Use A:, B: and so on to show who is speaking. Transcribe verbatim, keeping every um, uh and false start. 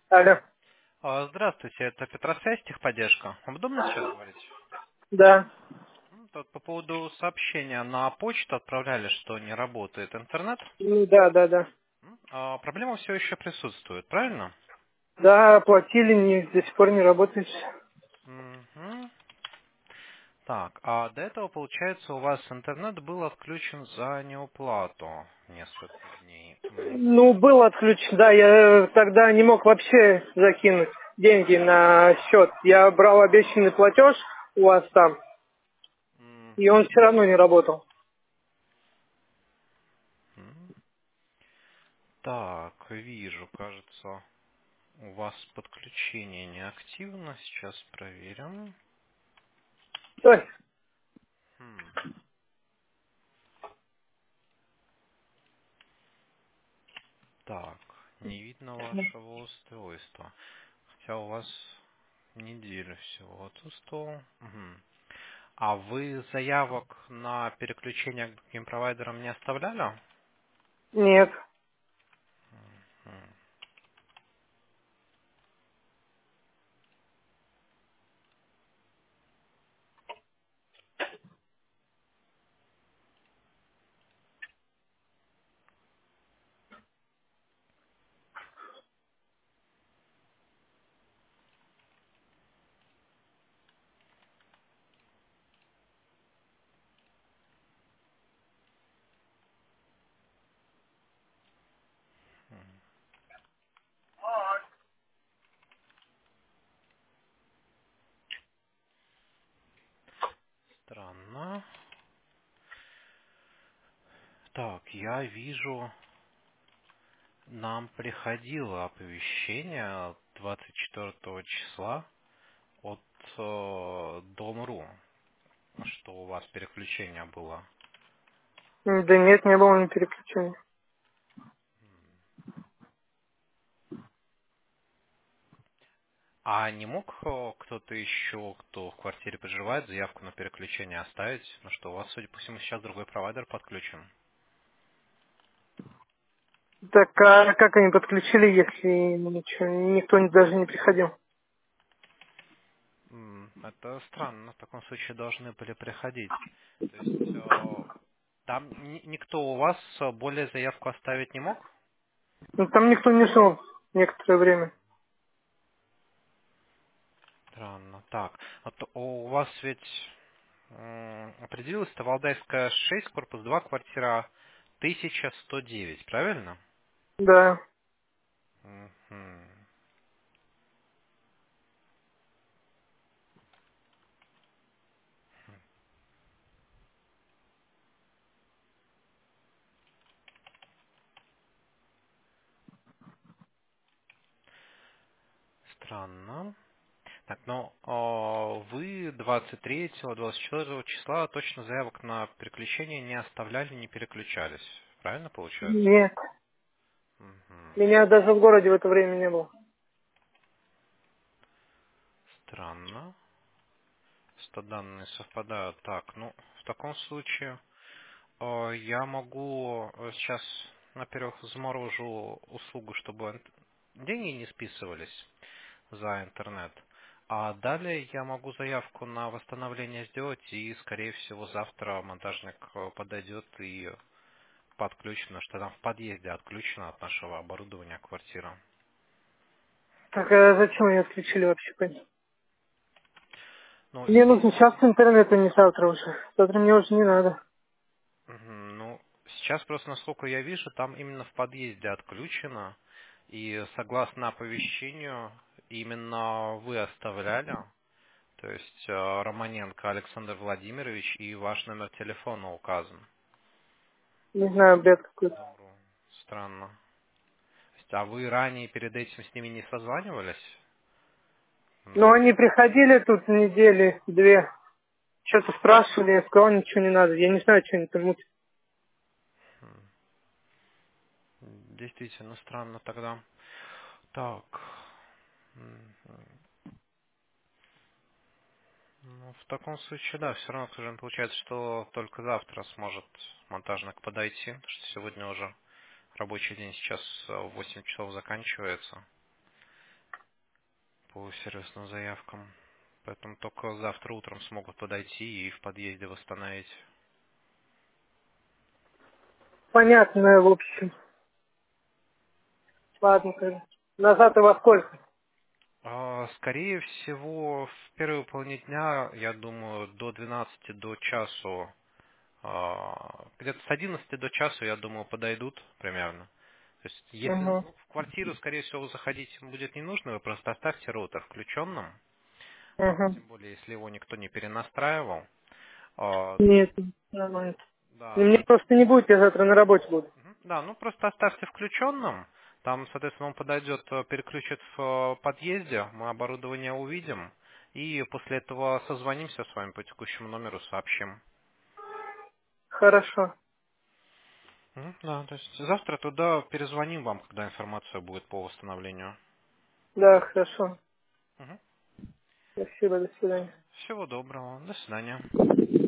A: Алло.
B: А, Здравствуйте, это Петросвязь, техподдержка. Вам удобно сейчас говорить?
A: Да.
B: Ну, тут по поводу сообщения на почту отправляли, что не работает интернет.
A: Ну, да, да, да.
B: М, а проблема все еще присутствует, правильно?
A: Да, оплатили, не, до сих пор не работает.
B: Мгм. Так, а до этого, получается, у вас интернет был отключен за неуплату несколько дней. М,
A: Ну, был отключен, да, я тогда не мог вообще закинуть деньги на счет. Я брал обещанный платеж у вас там, и он все
B: мгм.
A: равно не работал.
B: М. Так, вижу, кажется, у вас подключение неактивно. Сейчас проверим.
A: Ой,
B: Хм. Так, не видно вашего устройства. Хотя у вас неделю всего отсутствовал. Мгм. А вы заявок на переключение к другим провайдерам не оставляли?
A: нет.
B: Мгм. Странно. Так, я вижу, нам приходило оповещение двадцать четвёртого числа от э, Дом.ру, что у вас переключение было.
A: Да нет, не было ни переключения.
B: А не мог э, кто-то еще, кто в квартире проживает, заявку на переключение оставить? Ну что, у вас, судя по всему, сейчас другой провайдер подключен.
A: Так, а как они подключили, если ничего, никто не- даже не приходил?
B: М, Это странно, в таком случае должны были приходить. То есть э, там ни- никто у вас э, более заявку оставить не мог?
A: Ну, там никто не шел некоторое время.
B: Странно. Так, вот у вас ведь м, определилась Тавалдайская шесть, корпус два, квартира тысяча сто девять, правильно?
A: Да.
B: Мгм. Странно. Так, ну, а, вы двадцать третьего, двадцать четвёртого числа точно заявок на переключение не оставляли, не переключались. Правильно получается?
A: Нет.
B: Мгм.
A: Меня даже в городе в это время не было.
B: Странно, что данные совпадают. Так, ну, в таком случае а, я могу э, сейчас, во-первых, заморожу услугу, чтобы ин- деньги не списывались за интернет. А далее я могу заявку на восстановление сделать, и, скорее всего, завтра монтажник э, подойдет и подключено, что там в подъезде отключено от нашего оборудования квартира.
A: Так, а зачем ее отключили вообще? Понятно.
B: Ну,
A: Мне
B: здесь,
A: нужно сейчас интернет, а не завтра уже. Завтра мне уже не надо.
B: мгм, ну, сейчас просто, насколько я вижу, там именно в подъезде отключено, и согласно оповещению, именно вы оставляли, то есть э, Романенко Александр Владимирович, и ваш номер телефона указан.
A: Не знаю, бред какой-то.
B: Добро. Странно. То есть, а вы ранее перед этим с ними не созванивались?
A: Ну,
B: Ну,
A: они приходили тут недели две. Что-то спрашивали, я сказал, ничего не надо. Я не знаю, что они там мутят.
B: м, действительно странно тогда. Так. Мгм. Ну, в таком случае, да, все равно, к сожалению, получается, что только завтра сможет монтажник подойти, потому что сегодня уже рабочий день сейчас э, в восемь часов заканчивается. по сервисным заявкам. Поэтому только завтра утром смогут подойти и в подъезде восстановить.
A: Понятно, в общем. Ладно, тогда. На завтра во сколько?
B: А, Скорее всего, в первой половине дня, я думаю, до двенадцати, до часу, а, где-то с одиннадцати до часу, я думаю, подойдут примерно. То есть, если
A: Угу.
B: в квартиру, скорее всего, заходить будет не нужно, вы просто оставьте роутер включенным, а,
A: Угу.
B: тем более, если его никто не перенастраивал. А,
A: Нет, нормально. И
B: Да,
A: мне просто не будет, я завтра на работе буду.
B: Мгм. Да, ну просто оставьте включенным. Там, соответственно, он подойдет, э, переключит в э, подъезде, мы оборудование увидим. И после этого созвонимся с вами по текущему номеру, сообщим.
A: Хорошо.
B: Мгм. Да, то есть завтра туда перезвоним вам, когда информация будет по восстановлению.
A: Да, хорошо.
B: Мгм.
A: Спасибо, до свидания.
B: Всего доброго, до свидания.